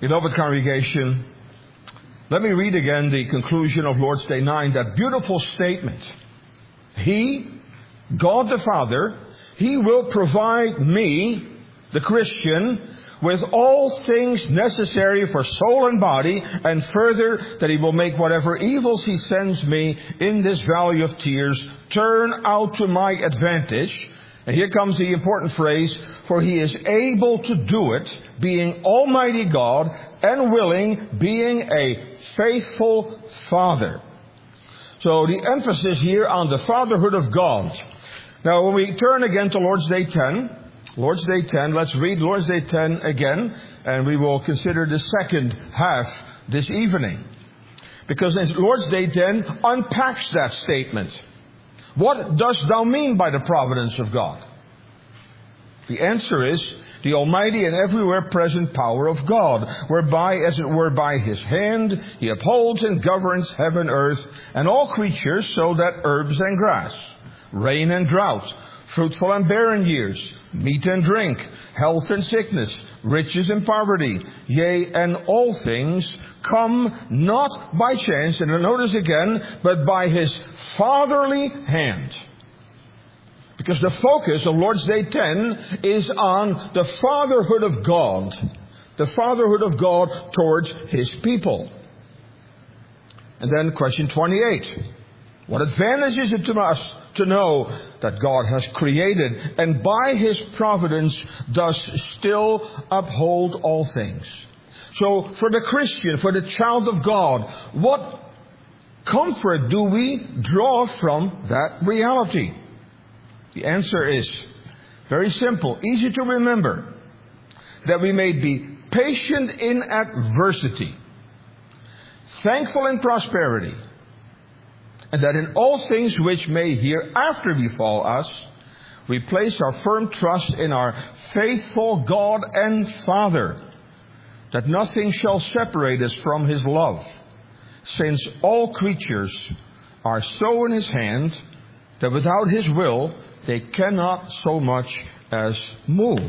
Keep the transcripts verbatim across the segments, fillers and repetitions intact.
Beloved congregation, let me read again the conclusion of Lord's Day nine, that beautiful statement. He, God the Father, He will provide me, the Christian, with all things necessary for soul and body, and further, that He will make whatever evils He sends me in this valley of tears turn out to my advantage. And here comes the important phrase, for He is able to do it, being Almighty God, and willing, being a faithful Father. So the emphasis here on the fatherhood of God. Now when we turn again to Lord's Day ten, Lord's Day ten, let's read Lord's Day ten again, and we will consider the second half this evening. Because Lord's Day ten unpacks that statement. What dost thou mean by the providence of God? The answer is the almighty and everywhere present power of God, whereby, as it were by His hand, He upholds and governs heaven, earth, and all creatures, so that herbs and grass, rain and drought, fruitful and barren years, meat and drink, health and sickness, riches and poverty, yea, and all things come not by chance, and notice again, but by His fatherly hand. Because the focus of Lord's Day ten is on the fatherhood of God, the fatherhood of God towards His people. And then question twenty-eight. What advantage is it to us to know that God has created and by His providence does still uphold all things? So for the Christian, for the child of God, what comfort do we draw from that reality? The answer is very simple, easy to remember, that we may be patient in adversity, thankful in prosperity, and that in all things which may hereafter befall us, we place our firm trust in our faithful God and Father, that nothing shall separate us from His love, since all creatures are so in His hand that without His will they cannot so much as move.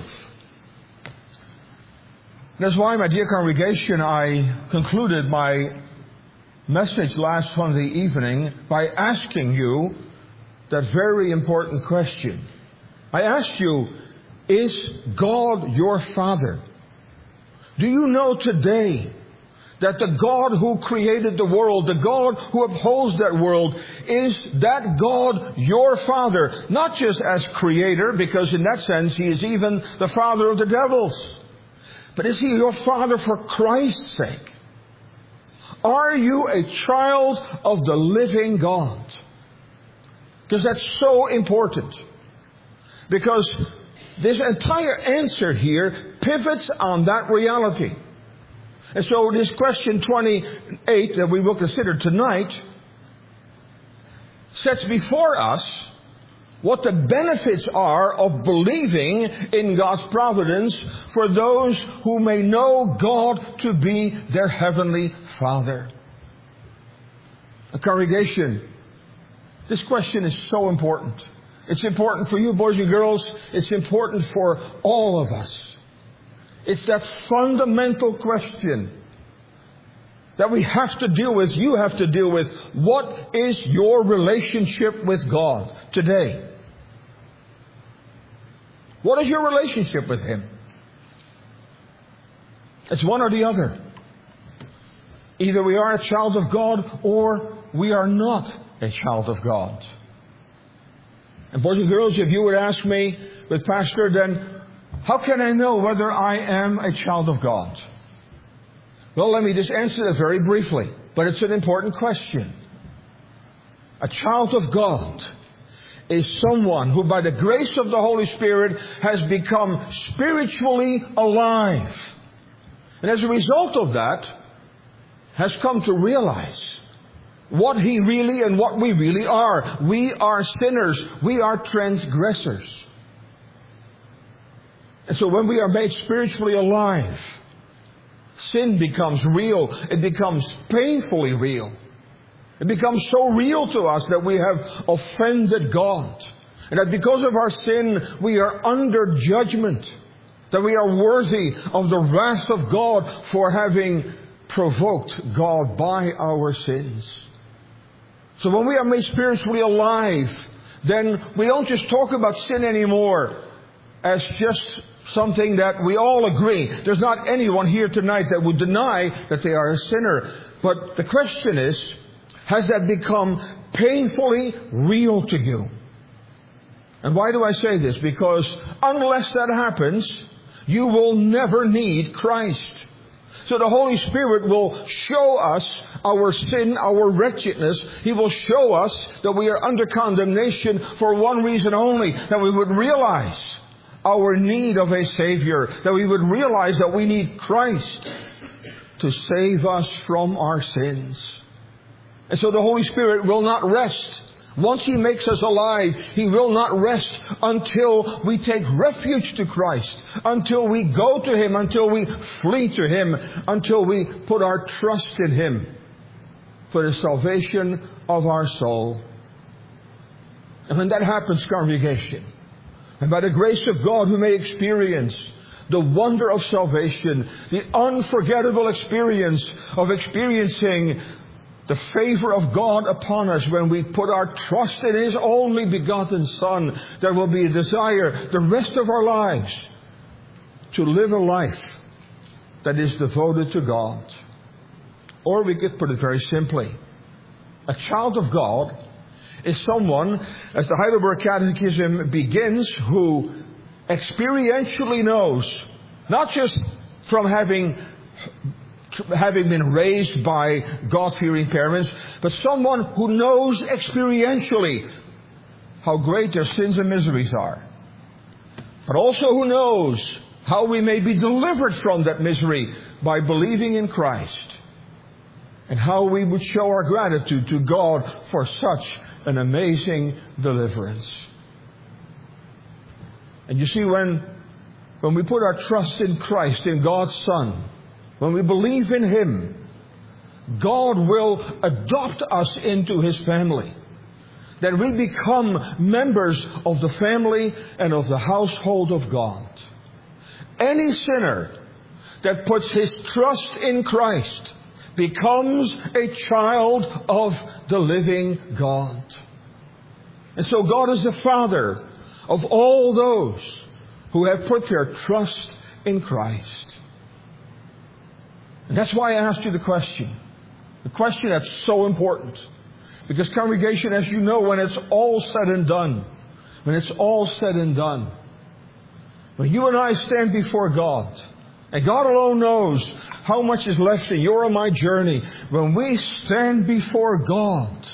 That's why, my dear congregation, I concluded my message last Sunday evening by asking you that very important question. I asked you, is God your Father? Do you know today that the God who created the world, the God who upholds that world, is that God your Father? Not just as Creator, because in that sense He is even the father of the devils. But is He your Father for Christ's sake? Are you a child of the living God? Because that's so important. Because this entire answer here pivots on that reality. And so this question twenty-eight that we will consider tonight sets before us what the benefits are of believing in God's providence for those who may know God to be their heavenly Father. A congregation, this question is so important. It's important for you, boys and girls. It's important for all of us. It's that fundamental question that we have to deal with, you have to deal with. What is your relationship with God today? What is your relationship with Him? It's one or the other. Either we are a child of God or we are not a child of God. And boys and girls, if you would ask me, with Pastor, then how can I know whether I am a child of God? Well, let me just answer that very briefly. But it's an important question. A child of God is someone who by the grace of the Holy Spirit has become spiritually alive. And as a result of that, has come to realize what he really and what we really are. We are sinners. We are transgressors. And so when we are made spiritually alive, sin becomes real. It becomes painfully real. It becomes so real to us that we have offended God. And that because of our sin, we are under judgment. That we are worthy of the wrath of God for having provoked God by our sins. So when we are made spiritually alive, then we don't just talk about sin anymore as just something that we all agree. There's not anyone here tonight that would deny that they are a sinner. But the question is, has that become painfully real to you? And why do I say this? Because unless that happens, you will never need Christ. So the Holy Spirit will show us our sin, our wretchedness. He will show us that we are under condemnation for one reason only, that we would realize our need of a Savior, that we would realize that we need Christ to save us from our sins. And so the Holy Spirit will not rest. Once He makes us alive, He will not rest until we take refuge to Christ, until we go to Him, until we flee to Him, until we put our trust in Him for the salvation of our soul. And when that happens, congregation, and by the grace of God we may experience the wonder of salvation, the unforgettable experience of experiencing the favor of God upon us when we put our trust in His only begotten Son, there will be a desire the rest of our lives to live a life that is devoted to God. Or we could put it very simply. A child of God is someone, as the Heidelberg Catechism begins, who experientially knows, not just from having having been raised by God-fearing parents, but someone who knows experientially how great their sins and miseries are. But also who knows how we may be delivered from that misery by believing in Christ. And how we would show our gratitude to God for such an amazing deliverance. And you see, when, when we put our trust in Christ, in God's Son, when we believe in Him, God will adopt us into His family. That we become members of the family and of the household of God. Any sinner that puts his trust in Christ becomes a child of the living God. And so God is the Father of all those who have put their trust in Christ. And that's why I asked you the question. The question that's so important. Because congregation, as you know, when it's all said and done, when it's all said and done, when you and I stand before God, and God alone knows how much is left in your and my journey, when we stand before God,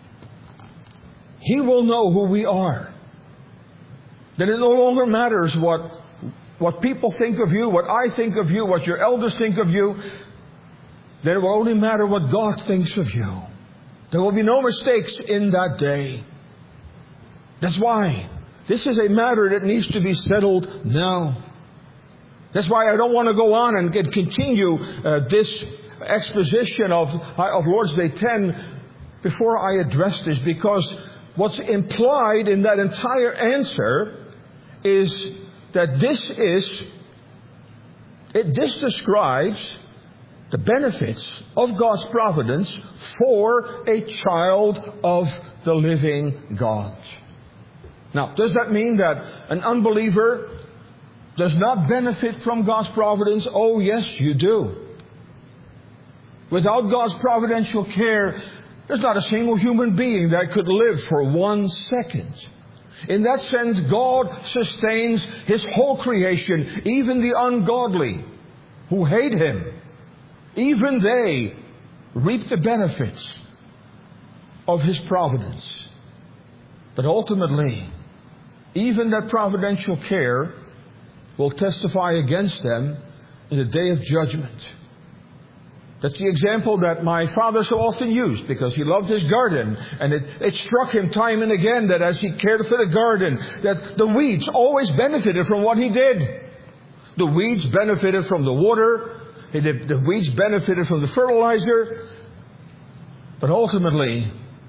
He will know who we are. Then it no longer matters what What people think of you, what I think of you, what your elders think of you. Then it will only matter what God thinks of you. There will be no mistakes in that day. That's why this is a matter that needs to be settled now. That's why I don't want to go on and get, continue uh, this exposition of, of Lord's Day ten before I address this. Because what's implied in that entire answer is that this is, it, this describes the benefits of God's providence for a child of the living God. Now, does that mean that an unbeliever does not benefit from God's providence? Oh, yes, you do. Without God's providential care, there's not a single human being that could live for one second. In that sense, God sustains His whole creation, even the ungodly who hate Him. Even they reap the benefits of His providence. But ultimately, even that providential care will testify against them in the day of judgment. That's the example that my father so often used, because he loved his garden, and it, it struck him time and again that as he cared for the garden, that the weeds always benefited from what he did. The weeds benefited from the water, the, the weeds benefited from the fertilizer, but ultimately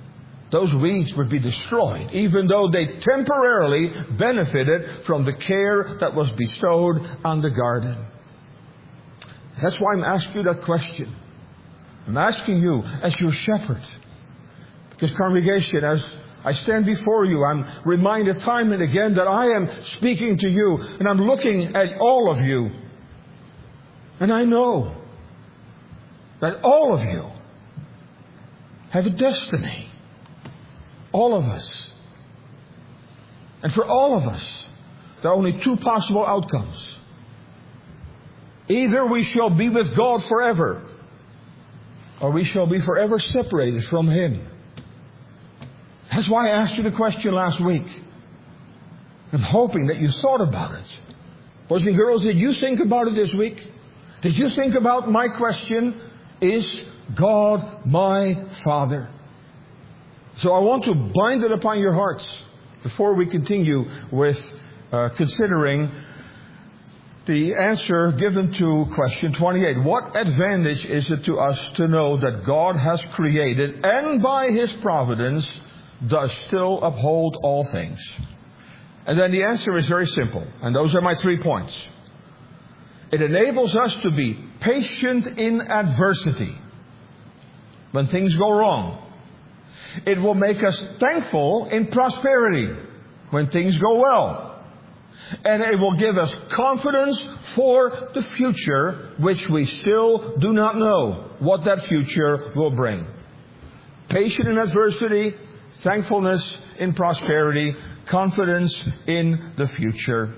those weeds would be destroyed, even though they temporarily benefited from the care that was bestowed on the garden. That's why I'm asking you that question. I'm asking you as your shepherd. Because congregation, as I stand before you, I'm reminded time and again that I am speaking to you, and I'm looking at all of you. And I know that all of you have a destiny. All of us. And for all of us, there are only two possible outcomes. Either we shall be with God forever, or we shall be forever separated from Him. That's why I asked you the question last week. I'm hoping that you thought about it. Boys and girls, did you think about it this week? Did you think about my question? Is God my Father? So I want to bind it upon your hearts before we continue with uh, considering the answer given to question twenty-eight. What advantage is it to us to know that God has created and by His providence does still uphold all things? And then the answer is very simple. And those are my three points. It enables us to be patient in adversity when things go wrong. It will make us thankful in prosperity when things go well. And it will give us confidence for the future, which we still do not know what that future will bring. Patient in adversity, thankfulness in prosperity, confidence in the future.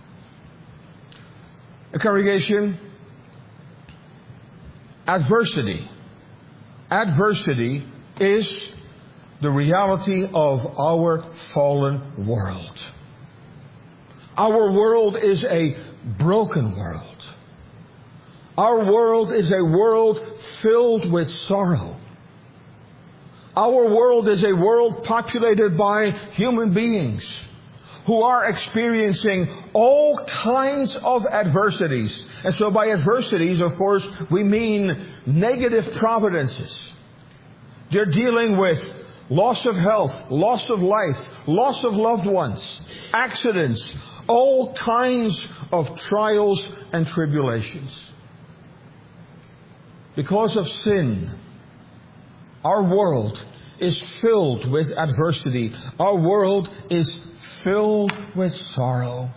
A congregation, adversity. Adversity is the reality of our fallen world. Our world is a broken world. Our world is a world filled with sorrow. Our world is a world populated by human beings who are experiencing all kinds of adversities. And so by adversities, of course, we mean negative providences. They're dealing with loss of health, loss of life, loss of loved ones, accidents, all kinds of trials and tribulations. Because of sin, our world is filled with adversity. Our world is filled with sorrow.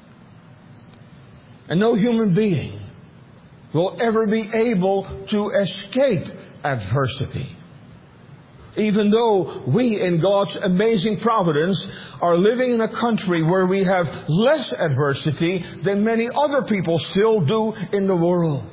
And no human being will ever be able to escape adversity. Even though we, in God's amazing providence, are living in a country where we have less adversity than many other people still do in the world.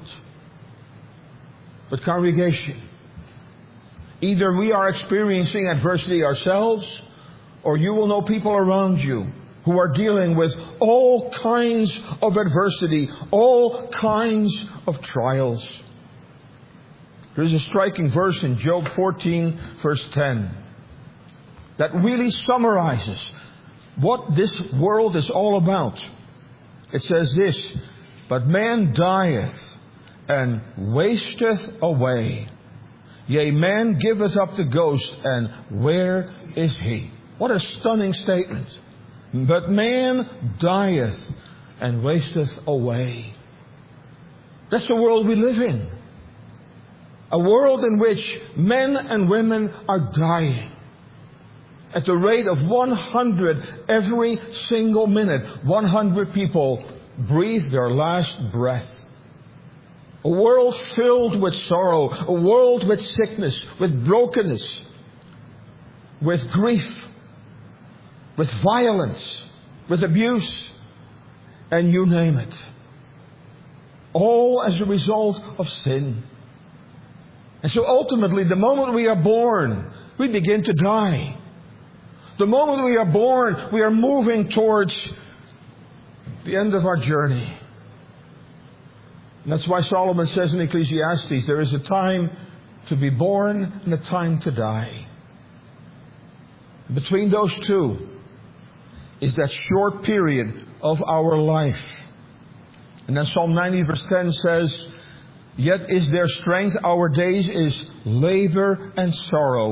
But congregation, either we are experiencing adversity ourselves, or you will know people around you who are dealing with all kinds of adversity, all kinds of trials. There's a striking verse in Job fourteen, verse ten, that really summarizes what this world is all about. It says this: "But man dieth and wasteth away. Yea, man giveth up the ghost, and where is he?" What a stunning statement. But man dieth and wasteth away. That's the world we live in. A world in which men and women are dying at the rate of one hundred every single minute. one hundred people breathe their last breath. A world filled with sorrow. A world with sickness, with brokenness, with grief, with violence, with abuse, and you name it. All as a result of sin. And so ultimately, the moment we are born, we begin to die. The moment we are born, we are moving towards the end of our journey. And that's why Solomon says in Ecclesiastes, there is a time to be born and a time to die. Between those two is that short period of our life. And then Psalm ninety verse ten says, "Yet is their strength, our days is labor and sorrow.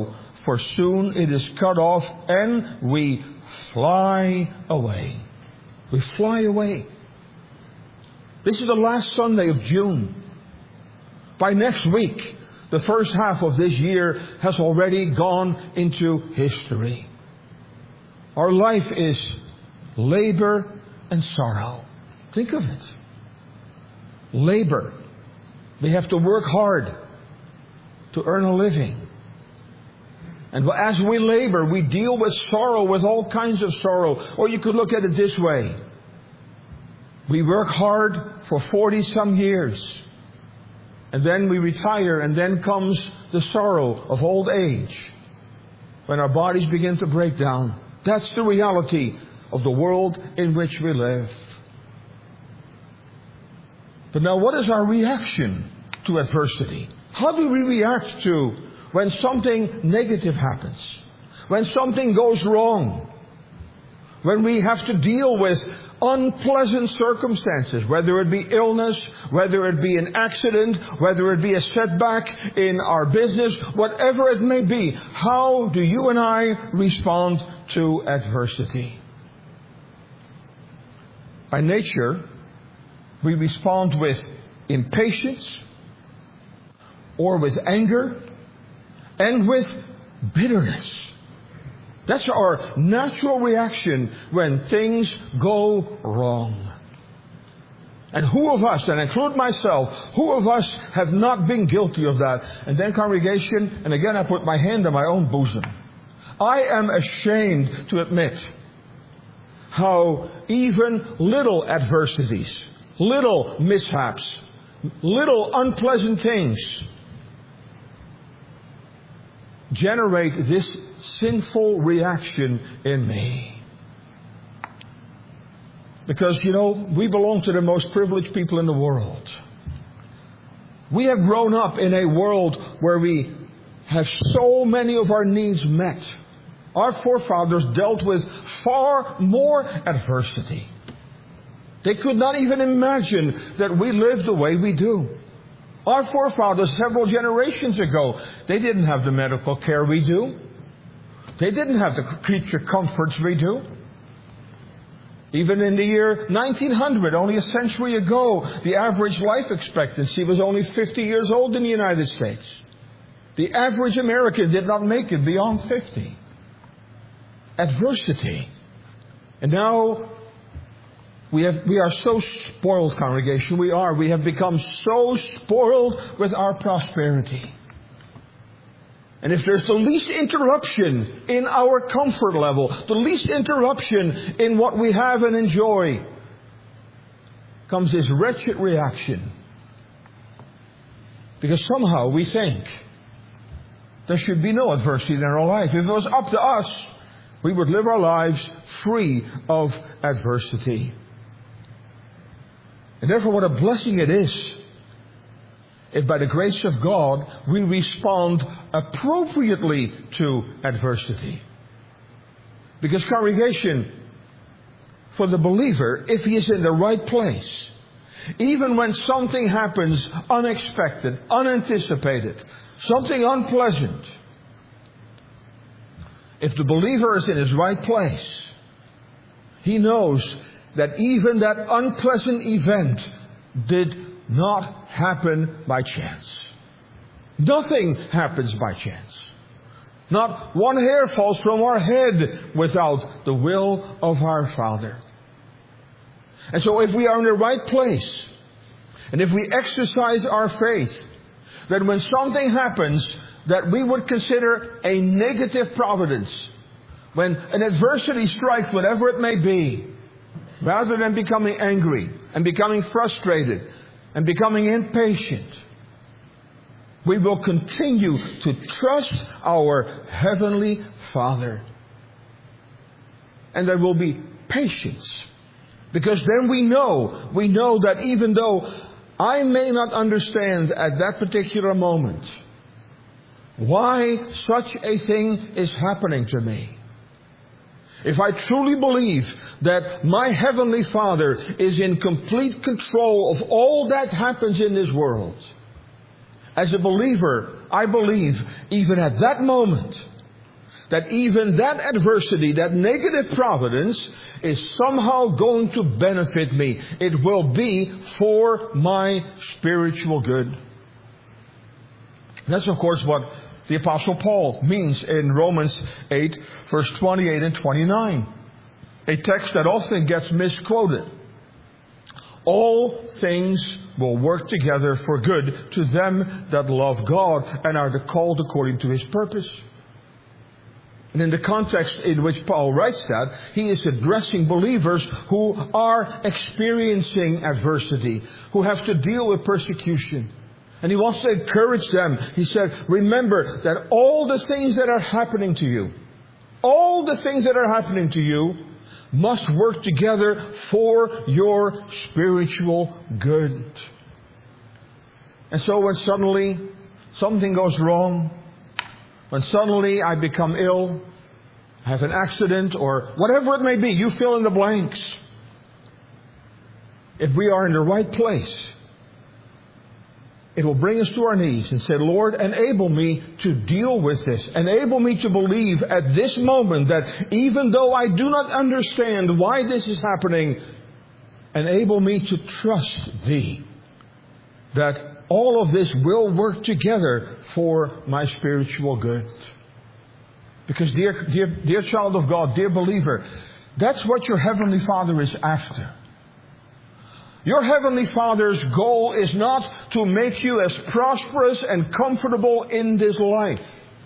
for soon it is cut off, and we fly away. We fly away. This is the last Sunday of June. By next week, the first half of this year has already gone into history. Our life is labor and sorrow. Think of it. Labor. We have to work hard to earn a living. And as we labor, we deal with sorrow, with all kinds of sorrow. Or you could look at it this way. We work hard for forty some years. And then we retire, and then comes the sorrow of old age, when our bodies begin to break down. That's the reality of the world in which we live. But now, what is our reaction to adversity? How do we react to when something negative happens? When something goes wrong? When we have to deal with unpleasant circumstances, whether it be illness, whether it be an accident, whether it be a setback in our business, whatever it may be, how do you and I respond to adversity? By nature, we respond with impatience, or with anger, and with bitterness. That's our natural reaction when things go wrong. And who of us, and I include myself, who of us have not been guilty of that? And then, congregation, and again I put my hand on my own bosom. I am ashamed to admit how even little adversities, little mishaps, little unpleasant things generate this sinful reaction in me. Because, you know, we belong to the most privileged people in the world. We have grown up in a world where we have so many of our needs met. Our forefathers dealt with far more adversity. They could not even imagine that we live the way we do. Our forefathers several generations ago, they didn't have the medical care we do. They didn't have the creature comforts we do. Even in the year nineteen hundred, only a century ago, the average life expectancy was only fifty years old in the United States. The average American did not make it beyond fifty. Adversity. And now we have, we are so spoiled, congregation. We are. We have become so spoiled with our prosperity. And if there's the least interruption in our comfort level, the least interruption in what we have and enjoy, comes this wretched reaction. Because somehow we think there should be no adversity in our life. If it was up to us, we would live our lives free of adversity. And therefore, what a blessing it is if by the grace of God we respond appropriately to adversity. Because, congregation, for the believer, if he is in the right place, even when something happens unexpected, unanticipated, something unpleasant, if the believer is in his right place, he knows that even that unpleasant event did not happen by chance. Nothing happens by chance. Not one hair falls from our head without the will of our Father. And so if we are in the right place, and if we exercise our faith, then when something happens that we would consider a negative providence, when an adversity strikes, whatever it may be, rather than becoming angry and becoming frustrated and becoming impatient, we will continue to trust our Heavenly Father. And there will be patience. Because then we know, we know that even though I may not understand at that particular moment why such a thing is happening to me, if I truly believe that my Heavenly Father is in complete control of all that happens in this world, as a believer, I believe even at that moment that even that adversity, that negative providence, is somehow going to benefit me. It will be for my spiritual good. That's of course what the Apostle Paul means in Romans eight, verse twenty-eight and twenty-nine. A text that often gets misquoted. All things will work together for good to them that love God and are called according to His purpose. And in the context in which Paul writes that, he is addressing believers who are experiencing adversity, who have to deal with persecution. And he wants to encourage them. He said, remember that all the things that are happening to you, all the things that are happening to you must work together for your spiritual good. And so when suddenly something goes wrong, when suddenly I become ill, have an accident, or whatever it may be, you fill in the blanks. If we are in the right place, it will bring us to our knees and say, Lord, enable me to deal with this. Enable me to believe at this moment that even though I do not understand why this is happening, enable me to trust Thee that all of this will work together for my spiritual good. Because dear, dear, dear child of God, dear believer, that's what your Heavenly Father is after. Your Heavenly Father's goal is not to make you as prosperous and comfortable in this life.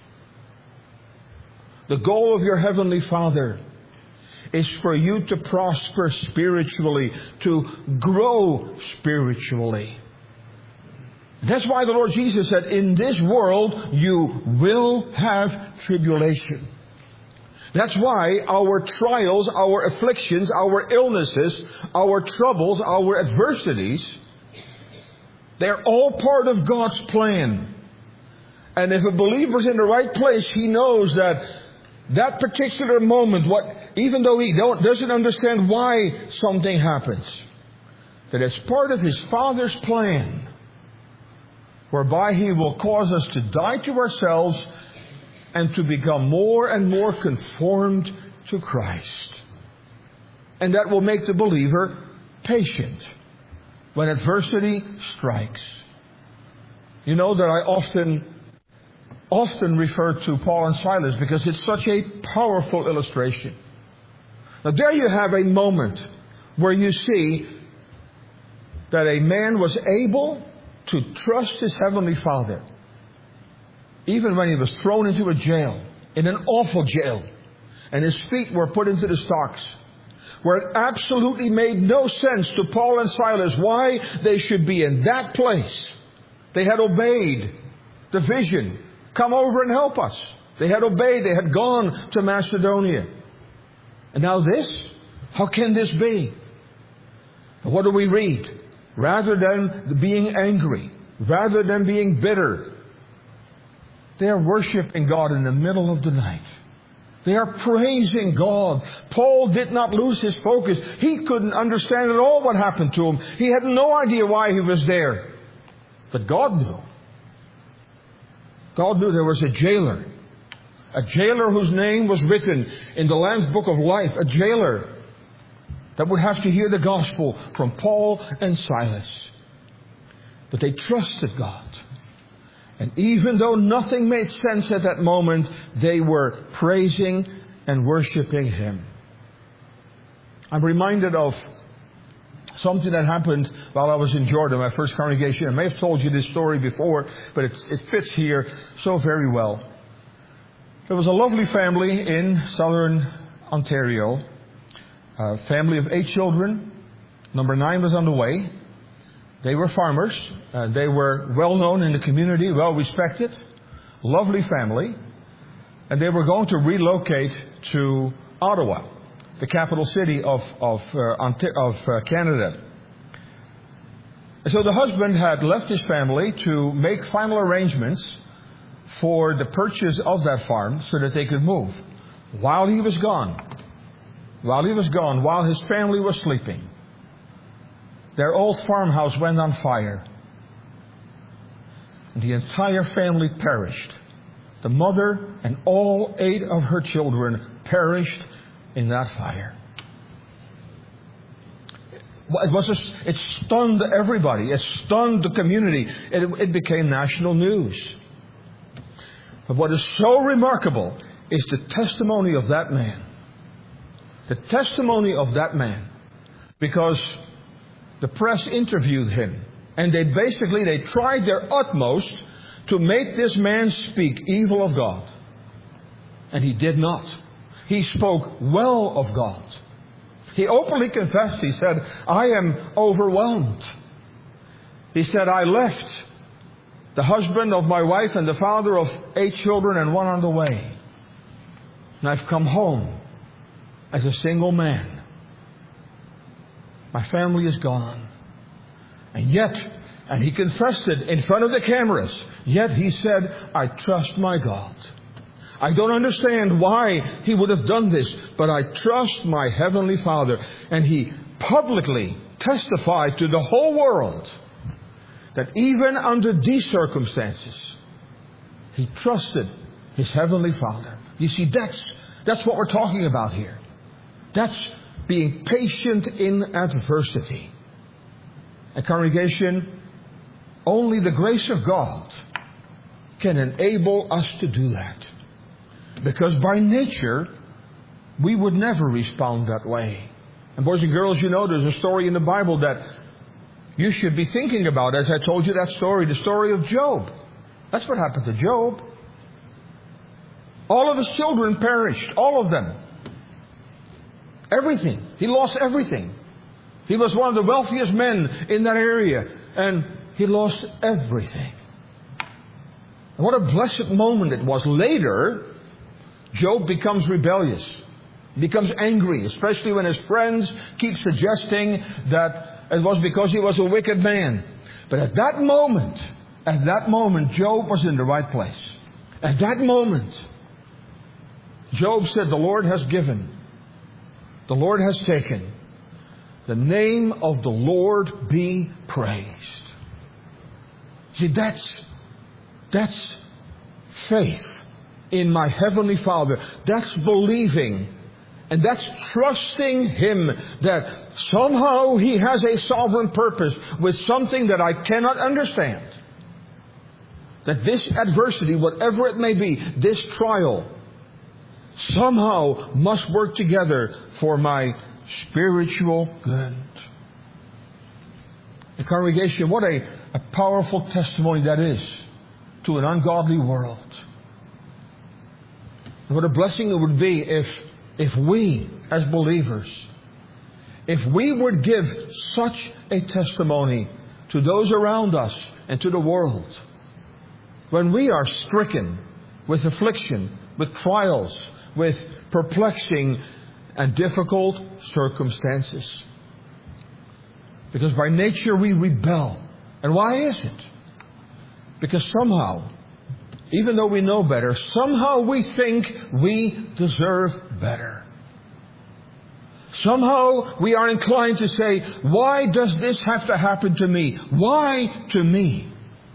The goal of your Heavenly Father is for you to prosper spiritually, to grow spiritually. That's why the Lord Jesus said, in this world you will have tribulation. That's why our trials, our afflictions, our illnesses, our troubles, our adversities, they're all part of God's plan. And if a believer's in the right place, he knows that that particular moment, what, even though he don't, doesn't understand why something happens, that it's part of his Father's plan, whereby He will cause us to die to ourselves and to become more and more conformed to Christ. And that will make the believer patient when adversity strikes. You know that I often, often refer to Paul and Silas because it's such a powerful illustration. Now there you have a moment where you see that a man was able to trust his Heavenly Father, even when he was thrown into a jail, in an awful jail, and his feet were put into the stocks, where it absolutely made no sense to Paul and Silas why they should be in that place. They had obeyed the vision. Come over and help us. They had obeyed. They had gone to Macedonia. And now this? How can this be? What do we read? Rather than being angry, rather than being bitter, they are worshiping God in the middle of the night. They are praising God. Paul did not lose his focus. He couldn't understand at all what happened to him. He had no idea why he was there. But God knew. God knew there was a jailer. A jailer whose name was written in the Lamb's Book of Life. A jailer that would have to hear the gospel from Paul and Silas. But they trusted God. And even though nothing made sense at that moment, they were praising and worshiping Him. I'm reminded of something that happened while I was in Jordan, my first congregation. I may have told you this story before, but it's, it fits here so very well. There was a lovely family in southern Ontario. A family of eight children. Number nine was on the way. They were farmers. Uh, they were well known in the community, well respected. Lovely family. And they were going to relocate to Ottawa, the capital city of, of, uh, of uh, Canada. And so the husband had left his family to make final arrangements for the purchase of that farm so that they could move. While he was gone, While he was gone, while his family was sleeping, their old farmhouse went on fire. And the entire family perished The mother and all eight of her children perished in that fire. It was a, it stunned everybody. It stunned the community. It, it became national news. But what is so remarkable is the testimony of that man. The testimony of that man. Because the press interviewed him. And they basically, they tried their utmost to make this man speak evil of God. And he did not. He spoke well of God. He openly confessed. He said, I am overwhelmed. He said, I left the husband of my wife and the father of eight children and one on the way. And I've come home as a single man. My family is gone. And yet, and he confessed it in front of the cameras, yet he said, I trust my God. I don't understand why he would have done this, but I trust my Heavenly Father. And he publicly testified to the whole world that even under these circumstances, he trusted his Heavenly Father. You see, that's, that's what we're talking about here. That's being patient in adversity. And congregation, only the grace of God can enable us to do that. Because by nature, we would never respond that way. And boys and girls, you know, there's a story in the Bible that you should be thinking about. As I told you that story, the story of Job. That's what happened to Job. All of his children perished. All of them. Everything. He lost everything. He was one of the wealthiest men in that area. And he lost everything. And what a blessed moment it was. Later, Job becomes rebellious, becomes angry, especially when his friends keep suggesting that it was because he was a wicked man. But at that moment, at that moment, Job was in the right place. At that moment, Job said, the Lord has given, the Lord has taken, the name of the Lord be praised. See, that's, that's faith in my Heavenly Father. That's believing. And that's trusting Him that somehow He has a sovereign purpose with something that I cannot understand. That this adversity, whatever it may be, this trial, somehow must work together for my spiritual good. The congregation, what a, a powerful testimony that is to an ungodly world. What a blessing it would be if, if we, as believers, if we would give such a testimony to those around us and to the world. When we are stricken with affliction, with trials, with perplexing and difficult circumstances. Because by nature we rebel. And why is it? Because somehow, even though we know better, somehow we think we deserve better. Somehow we are inclined to say, why does this have to happen to me? Why to me?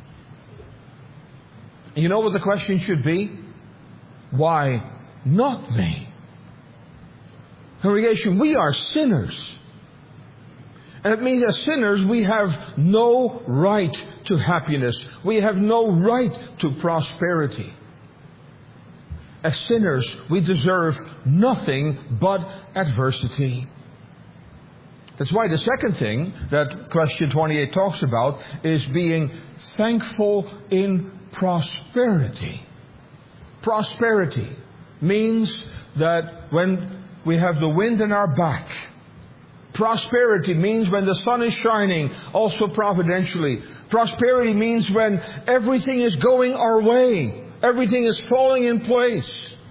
And you know what the question should be? Why not me? Congregation, we are sinners. And it means as sinners, we have no right to happiness. We have no right to prosperity. As sinners, we deserve nothing but adversity. That's why the second thing that question twenty-eight talks about is being thankful in prosperity. Prosperity means that when we have the wind in our back, prosperity means when the sun is shining, also providentially. Prosperity means when everything is going our way. Everything is falling in place.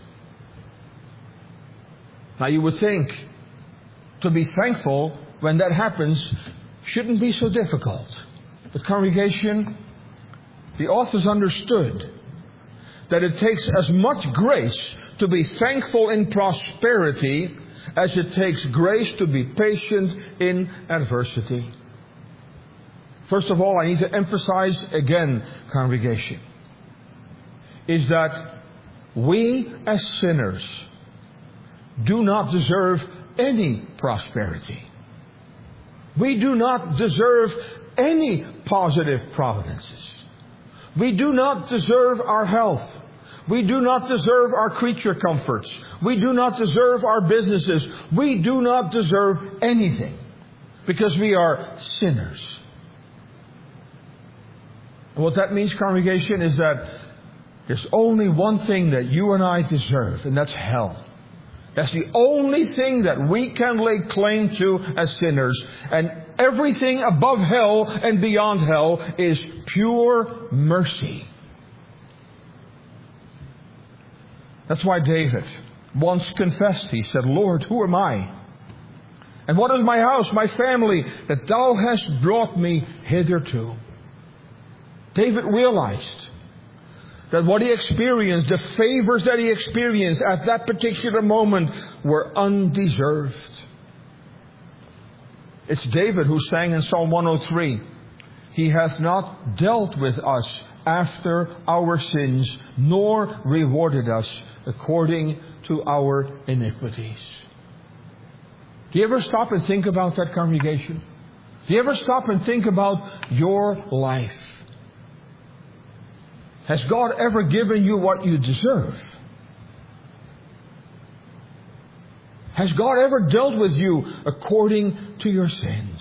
Now you would think to be thankful when that happens shouldn't be so difficult. But congregation, the authors understood that it takes as much grace to be thankful in prosperity as it takes grace to be patient in adversity. First of all, I need to emphasize again, congregation, is that We as sinners do not deserve any prosperity. We do not deserve any positive providences. We do not deserve our health. We do not deserve our creature comforts. We do not deserve our businesses. We do not deserve anything because we are sinners. And what that means, congregation, is that there's only one thing that you and I deserve, and that's hell. That's the only thing that we can lay claim to as sinners. And everything above hell and beyond hell is pure mercy. That's why David once confessed. He said, Lord, who am I? And what is my house, my family, that thou hast brought me hitherto? David realized that what he experienced, the favors that he experienced at that particular moment, were undeserved. It's David who sang in Psalm one oh three, He hath not dealt with us after our sins, nor rewarded us according to our iniquities. Do you ever stop and think about that, congregation? Do you ever stop and think about your life? Has God ever given you what you deserve? Has God ever dealt with you according to your sins?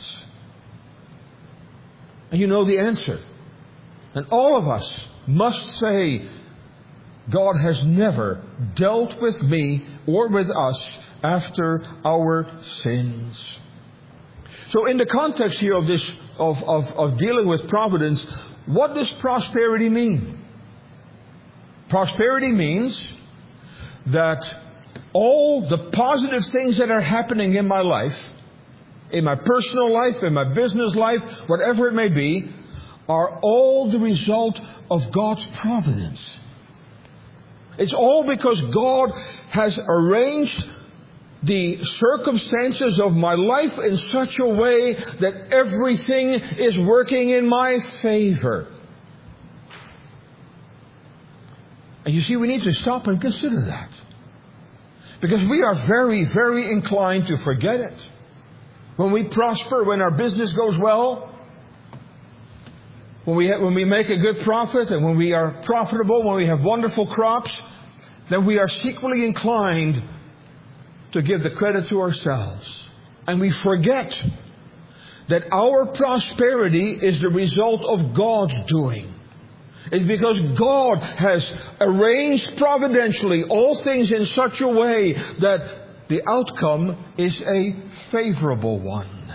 And you know the answer. And all of us must say, God has never dealt with me or with us after our sins. So in the context here of this, of, of, of dealing with providence, what does prosperity mean? Prosperity means that all the positive things that are happening in my life, in my personal life, in my business life, whatever it may be, are all the result of God's providence. It's all because God has arranged the circumstances of my life in such a way that everything is working in my favor. And you see, we need to stop and consider that. Because we are very, very inclined to forget it. When we prosper, when our business goes well, when we, ha- when we make a good profit, and when we are profitable, when we have wonderful crops, then we are secretly inclined to give the credit to ourselves. And we forget that our prosperity is the result of God's doing. It's because God has arranged providentially all things in such a way that the outcome is a favorable one.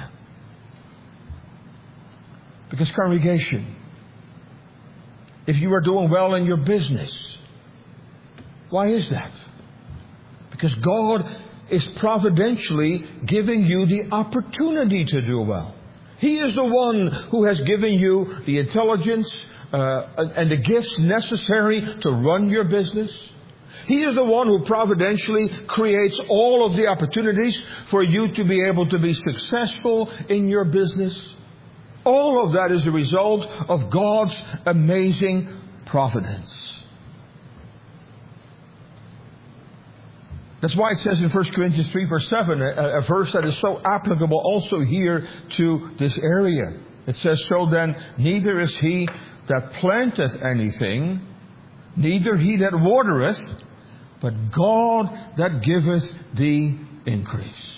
Because, congregation, if you are doing well in your business, why is that? Because God is providentially giving you the opportunity to do well. He is the one who has given you the intelligence uh, and the gifts necessary to run your business. He is the one who providentially creates all of the opportunities for you to be able to be successful in your business. All of that is a result of God's amazing providence. That's why it says in First Corinthians three verse seven, a, a verse that is so applicable also here to this area. It says, so then neither is he that planteth anything, neither he that watereth, but God that giveth the increase.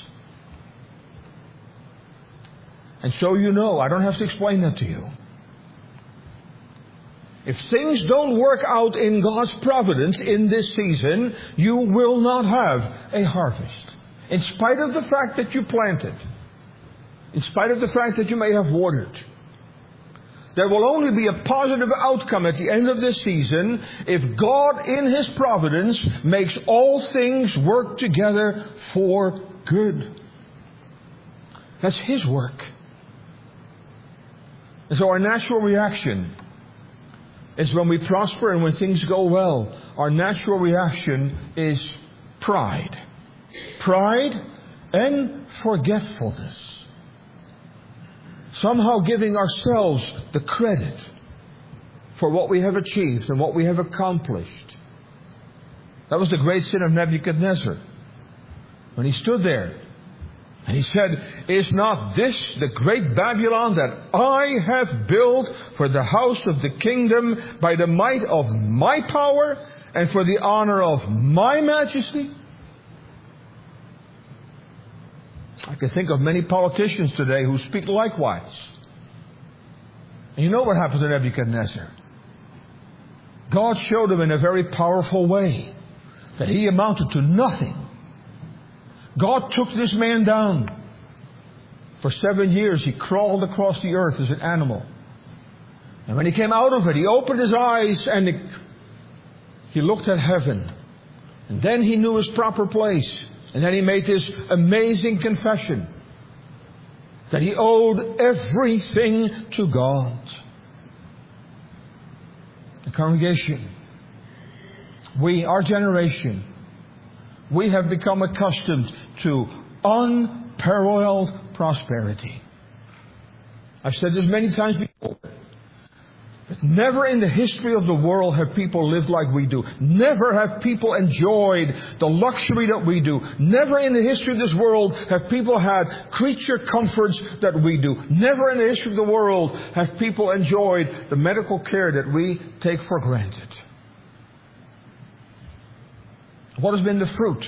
And so you know, I don't have to explain that to you. If things don't work out in God's providence in this season, you will not have a harvest. In spite of the fact that you planted, in spite of the fact that you may have watered, there will only be a positive outcome at the end of this season if God in His providence makes all things work together for good. That's His work. And so our natural reaction is when we prosper and when things go well, our natural reaction is pride. Pride and forgetfulness. Somehow giving ourselves the credit for what we have achieved and what we have accomplished. That was the great sin of Nebuchadnezzar. When he stood there and he said, is not this the great Babylon that I have built for the house of the kingdom by the might of my power and for the honor of my majesty? I can think of many politicians today who speak likewise. And you know what happened to Nebuchadnezzar? God showed him in a very powerful way that he amounted to nothing. God took this man down. For seven years he crawled across the earth as an animal. And when he came out of it, he opened his eyes and he, he looked at heaven. And then he knew his proper place. And then he made this amazing confession that he owed everything to God. The congregation, we, our generation, we have become accustomed to unparalleled prosperity. I've said this many times before. But never in the history of the world have people lived like we do. Never have people enjoyed the luxury that we do. Never in the history of this world have people had creature comforts that we do. Never in the history of the world have people enjoyed the medical care that we take for granted. What has been the fruit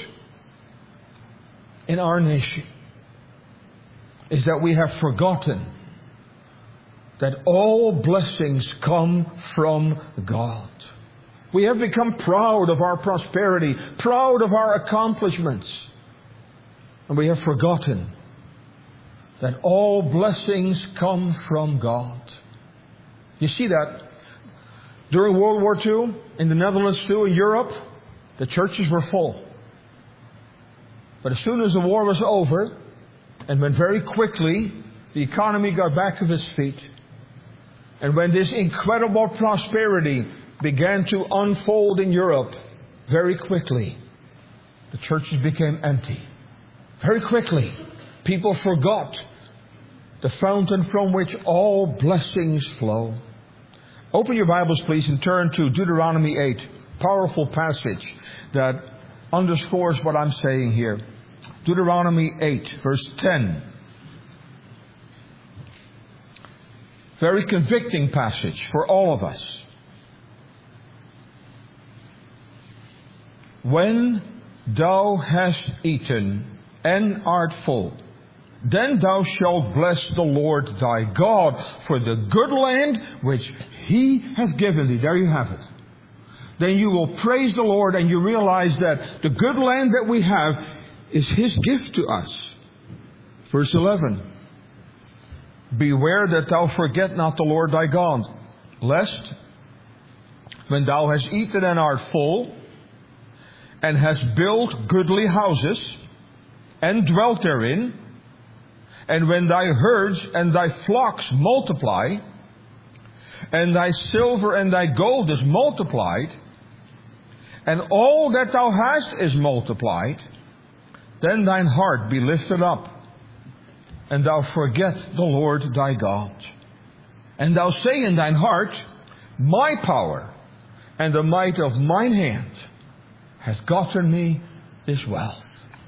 in our nation is that we have forgotten that all blessings come from God. We have become proud of our prosperity, proud of our accomplishments. And we have forgotten that all blessings come from God. You see that during World War Two, in the Netherlands too, in Europe, the churches were full. But as soon as the war was over, and when very quickly the economy got back to its feet, and when this incredible prosperity began to unfold in Europe, very quickly, the churches became empty. Very quickly, people forgot the fountain from which all blessings flow. Open your Bibles, please, and turn to Deuteronomy eight. Powerful passage that underscores what I'm saying here. Deuteronomy eight, verse ten. Very convicting passage for all of us. When thou hast eaten and art full, then thou shalt bless the Lord thy God for the good land which He has given thee. There you have it. Then you will praise the Lord and you realize that the good land that we have is His gift to us. Verse eleven. Beware that thou forget not the Lord thy God, lest when thou hast eaten and art full, and hast built goodly houses, and dwelt therein, and when thy herds and thy flocks multiply, and thy silver and thy gold is multiplied, and all that thou hast is multiplied, then thine heart be lifted up, and thou forget the Lord thy God. And thou say in thine heart, my power and the might of mine hand has gotten me this wealth.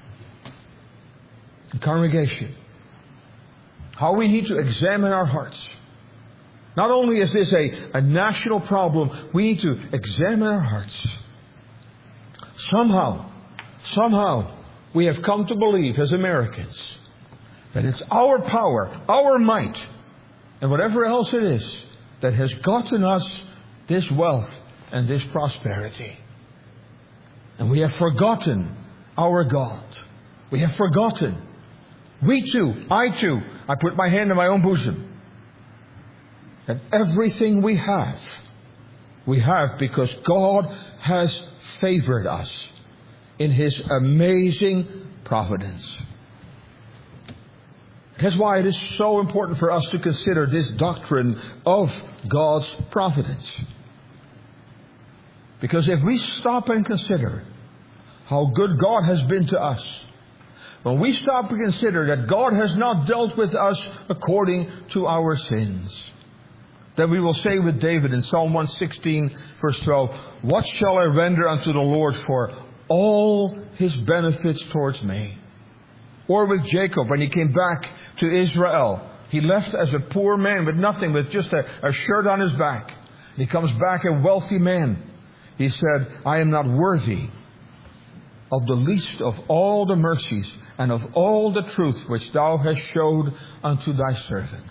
The congregation, how we need to examine our hearts. Not only is this a, a national problem, we need to examine our hearts. Somehow, somehow, we have come to believe as Americans that it's our power, our might, and whatever else it is that has gotten us this wealth and this prosperity. And we have forgotten our God. We have forgotten. We too, I too, I put my hand in my own bosom. That everything we have, we have because God has favored us in His amazing providence. That's why it is so important for us to consider this doctrine of God's providence. Because if we stop and consider how good God has been to us, when we stop and consider that God has not dealt with us according to our sins, then we will say with David in Psalm one sixteen, verse twelve, what shall I render unto the Lord for all His benefits towards me? Or with Jacob, when he came back to Israel, he left as a poor man with nothing, with just a, a shirt on his back. He comes back a wealthy man. He said, I am not worthy of the least of all the mercies and of all the truth which thou hast showed unto thy servant.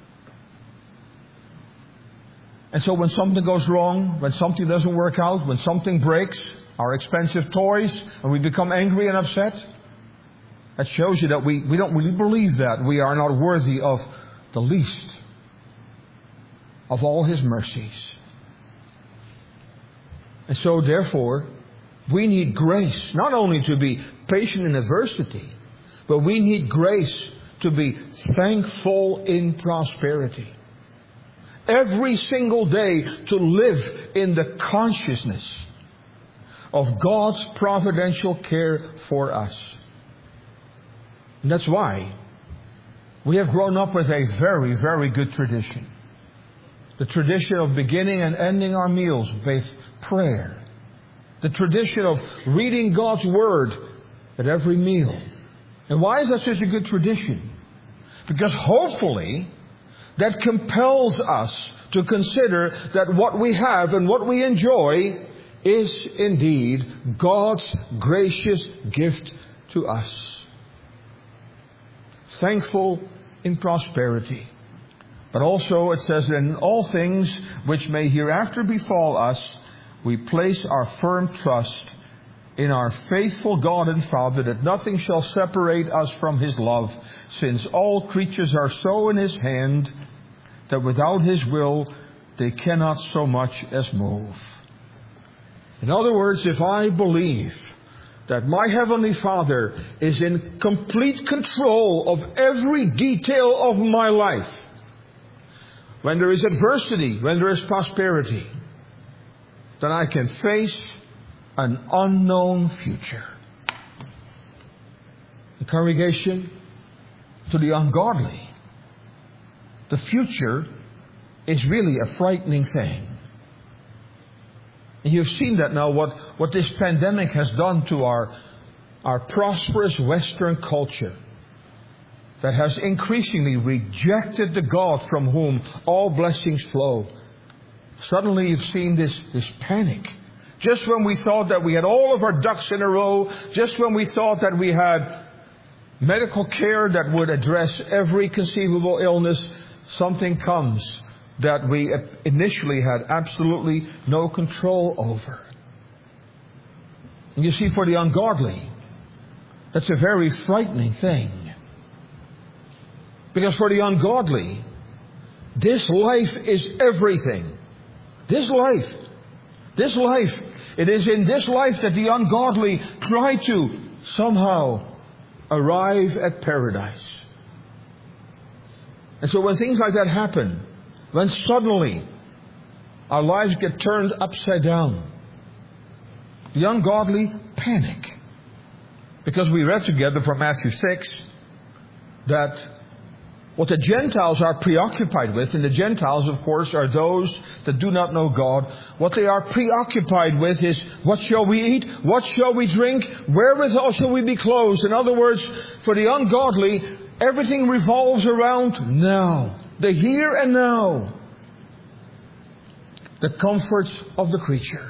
And so when something goes wrong, when something doesn't work out, when something breaks, our expensive toys, and we become angry and upset, that shows you that we, we don't really believe that we are not worthy of the least of all His mercies. And so therefore, we need grace, not only to be patient in adversity, but we need grace to be thankful in prosperity. Every single day to live in the consciousness of God's providential care for us. And that's why we have grown up with a very, very good tradition. The tradition of beginning and ending our meals with prayer. The tradition of reading God's Word at every meal. And why is that such a good tradition? Because hopefully that compels us to consider that what we have and what we enjoy is indeed God's gracious gift to us. Thankful in prosperity. But also it says, in all things which may hereafter befall us, we place our firm trust in our faithful God and Father, that nothing shall separate us from His love, since all creatures are so in His hand, that without His will they cannot so much as move. In other words, if I believe that my Heavenly Father is in complete control of every detail of my life, when there is adversity, when there is prosperity, then I can face an unknown future. The congregation, to the ungodly, the future is really a frightening thing. And you've seen that now, what, what this pandemic has done to our, our prosperous Western culture, that has increasingly rejected the God from whom all blessings flow. Suddenly you've seen this, this panic. Just when we thought that we had all of our ducks in a row, just when we thought that we had medical care that would address every conceivable illness, something comes that we initially had absolutely no control over. And you see, for the ungodly, that's a very frightening thing. Because for the ungodly, this life is everything. This life. This life. It is in this life that the ungodly try to somehow arrive at paradise. And so when things like that happen, when suddenly our lives get turned upside down, the ungodly panic. Because we read together from Matthew six that what the Gentiles are preoccupied with, and the Gentiles, of course, are those that do not know God. What they are preoccupied with is, what shall we eat? What shall we drink? Wherewithal shall we be clothed? In other words, for the ungodly, everything revolves around now. The here and now. The comforts of the creature.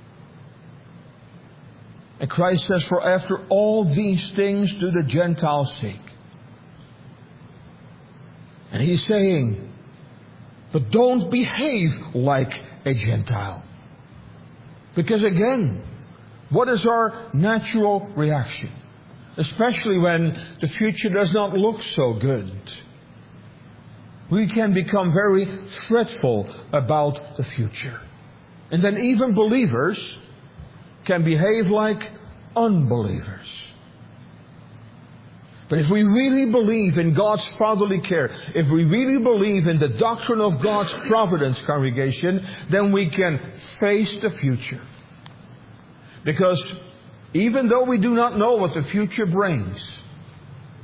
And Christ says, for after all these things do the Gentiles seek. And He's saying, but don't behave like a Gentile. Because again, what is our natural reaction? Especially when the future does not look so good. We can become very fretful about the future. And then even believers can behave like unbelievers. But if we really believe in God's fatherly care, if we really believe in the doctrine of God's providence, congregation, then we can face the future. Because even though we do not know what the future brings,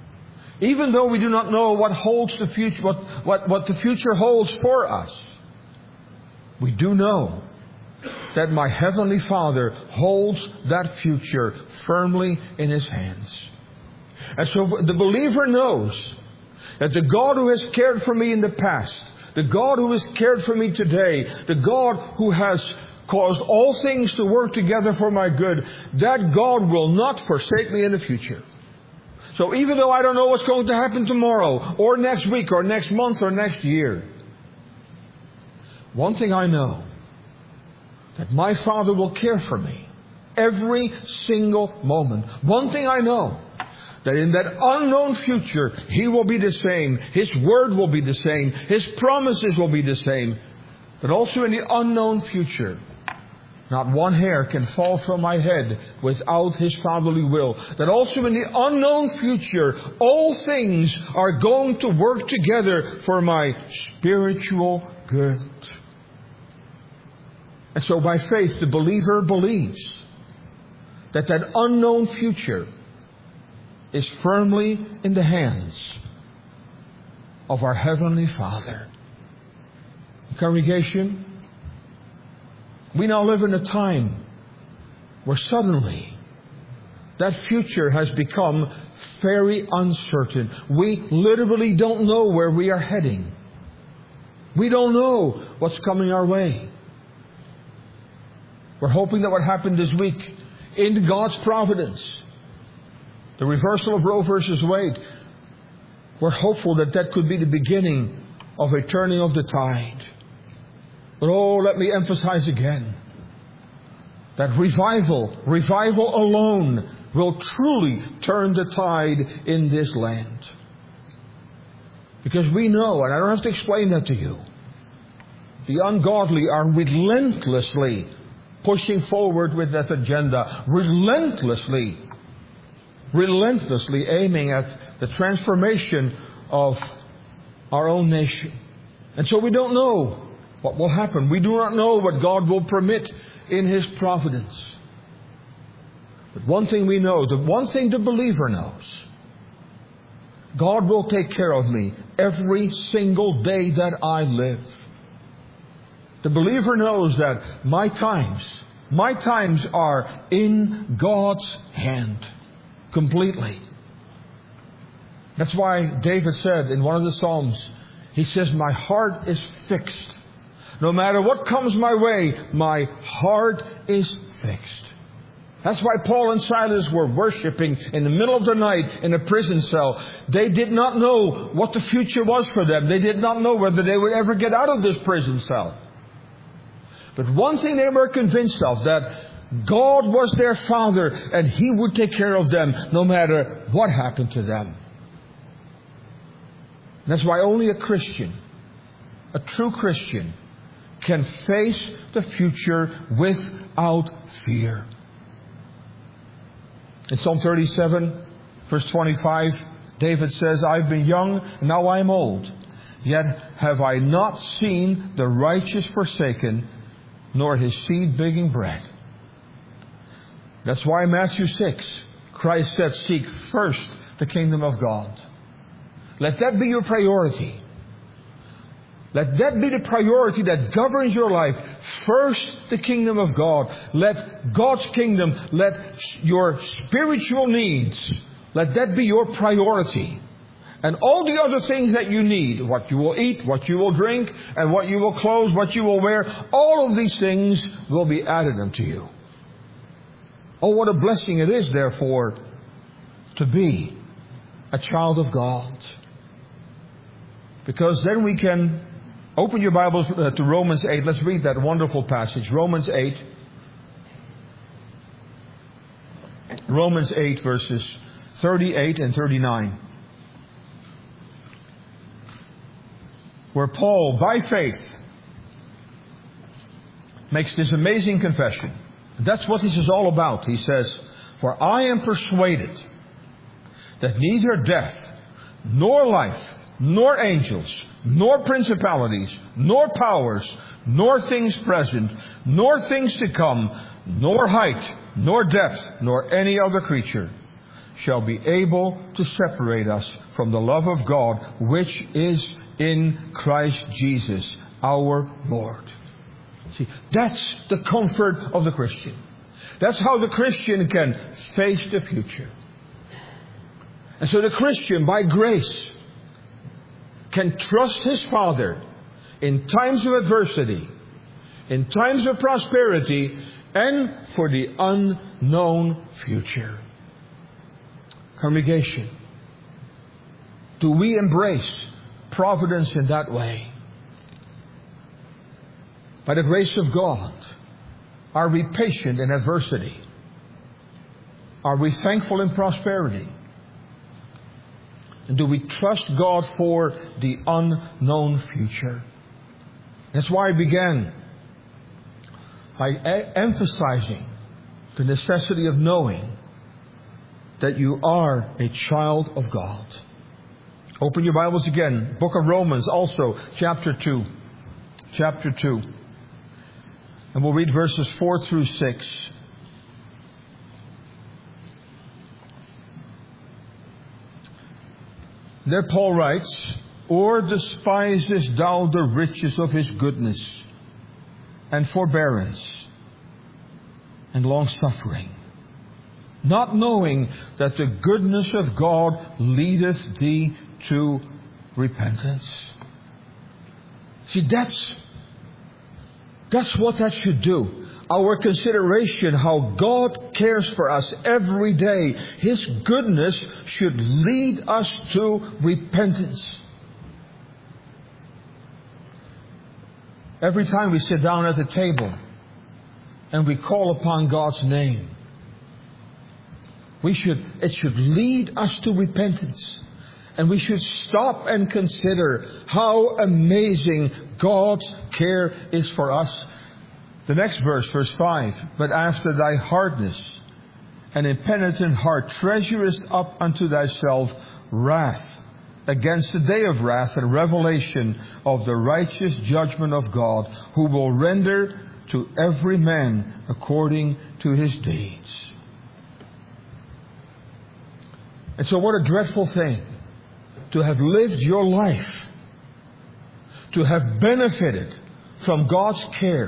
even though we do not know what holds the future, what, what, what the future holds for us, we do know that my Heavenly Father holds that future firmly in His hands. And so the believer knows that the God who has cared for me in the past, the God who has cared for me today, the God who has caused all things to work together for my good, that God will not forsake me in the future. So even though I don't know what's going to happen tomorrow, or next week, or next month, or next year, one thing I know, that my Father will care for me every single moment. One thing I know, that in that unknown future, He will be the same. His Word will be the same. His promises will be the same. But also in the unknown future, not one hair can fall from my head without His fatherly will. That also in the unknown future, all things are going to work together for my spiritual good. And so by faith, the believer believes that that unknown future is firmly in the hands of our Heavenly Father. Congregation, we now live in a time where suddenly that future has become very uncertain. We literally don't know where we are heading. We don't know what's coming our way. We're hoping that what happened this week in God's providence, the reversal of Roe versus Wade, we're hopeful that that could be the beginning of a turning of the tide. But oh, let me emphasize again that revival, revival alone will truly turn the tide in this land. Because we know, and I don't have to explain that to you, the ungodly are relentlessly pushing forward with that agenda, relentlessly, relentlessly aiming at the transformation of our own nation. And so we don't know what will happen. We do not know what God will permit in His providence. But one thing we know, the one thing the believer knows, God will take care of me every single day that I live. The believer knows that my times, my times are in God's hand completely. That's why David said in one of the Psalms, he says, my heart is fixed. No matter what comes my way, my heart is fixed. That's why Paul and Silas were worshiping in the middle of the night in a prison cell. They did not know what the future was for them. They did not know whether they would ever get out of this prison cell. But one thing they were convinced of, that God was their Father and He would take care of them no matter what happened to them. That's why only a Christian, a true Christian, can face the future without fear. In Psalm thirty-seven, verse twenty-five, David says, I've been young, and now I am old. Yet have I not seen the righteous forsaken, nor his seed begging bread. That's why in Matthew six, Christ said, seek first the kingdom of God. Let that be your priority. Let that be the priority that governs your life. First, the kingdom of God. Let God's kingdom, let your spiritual needs, let that be your priority. And all the other things that you need, what you will eat, what you will drink, and what you will clothe, what you will wear, all of these things will be added unto you. Oh, what a blessing it is, therefore, to be a child of God. Because then we can open your Bibles uh, to Romans eight. Let's read that wonderful passage. Romans eight. Romans eight, verses thirty-eight and thirty-nine. Where Paul, by faith, makes this amazing confession. That's what this is all about. He says, for I am persuaded that neither death, nor life, nor angels, nor principalities, nor powers, nor things present, nor things to come, nor height, nor depth, nor any other creature shall be able to separate us from the love of God, which is in Christ Jesus our Lord. See, that's the comfort of the Christian. That's how the Christian can face the future. And so the Christian, by grace, can trust his Father in times of adversity, in times of prosperity, and for the unknown future. Congregation, do we embrace providence in that way? By the grace of God, are we patient in adversity? Are we thankful in prosperity? And do we trust God for the unknown future? That's why I began by e- emphasizing the necessity of knowing that you are a child of God. Open your Bibles again. Book of Romans, also chapter two. Chapter two. And we'll read verses four through six. There Paul writes, "Or despisest thou the riches of his goodness and forbearance and long-suffering, not knowing that the goodness of God leadeth thee to repentance?" See, that's That's what that should do. Our consideration how God cares for us every day. His goodness should lead us to repentance. Every time we sit down at the table and we call upon God's name, we should, it should lead us to repentance. And we should stop and consider how amazing God's care is for us. The next verse, verse five. "But after thy hardness and impenitent heart treasurest up unto thyself wrath against the day of wrath and revelation of the righteous judgment of God, who will render to every man according to his deeds." And so what a dreadful thing to have lived your life, to have benefited from God's care,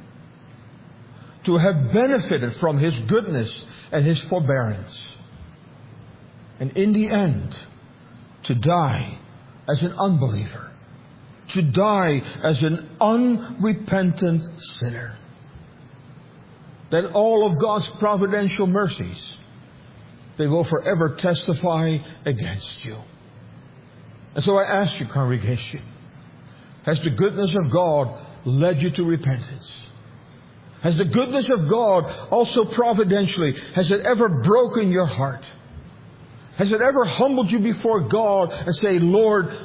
to have benefited from His goodness and His forbearance, and in the end, to die as an unbeliever, to die as an unrepentant sinner. Then all of God's providential mercies, they will forever testify against you. And so I ask you, congregation, has the goodness of God led you to repentance? Has the goodness of God also providentially, has it ever broken your heart? Has it ever humbled you before God and say, "Lord,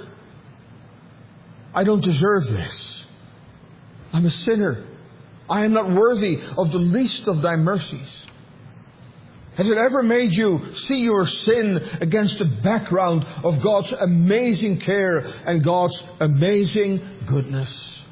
I don't deserve this. I'm a sinner. I am not worthy of the least of thy mercies"? Has it ever made you see your sin against the background of God's amazing care and God's amazing goodness?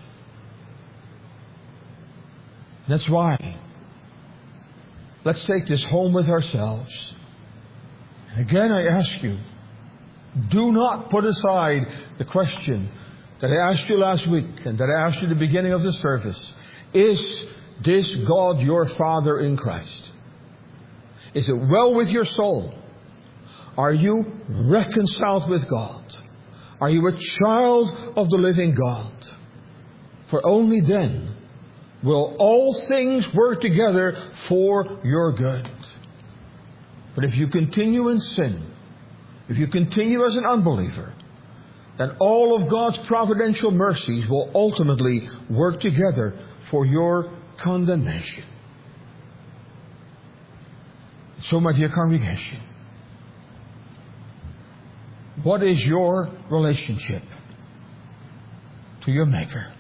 That's why let's take this home with ourselves. Again, I ask you, do not put aside the question that I asked you last week and that I asked you at the beginning of the service. Is this God your Father in Christ? Is it well with your soul? Are you reconciled with God? Are you a child of the living God? For only then will all things work together for your good. But if you continue in sin, if you continue as an unbeliever, then all of God's providential mercies will ultimately work together for your condemnation. So, my dear congregation, what is your relationship to your Maker?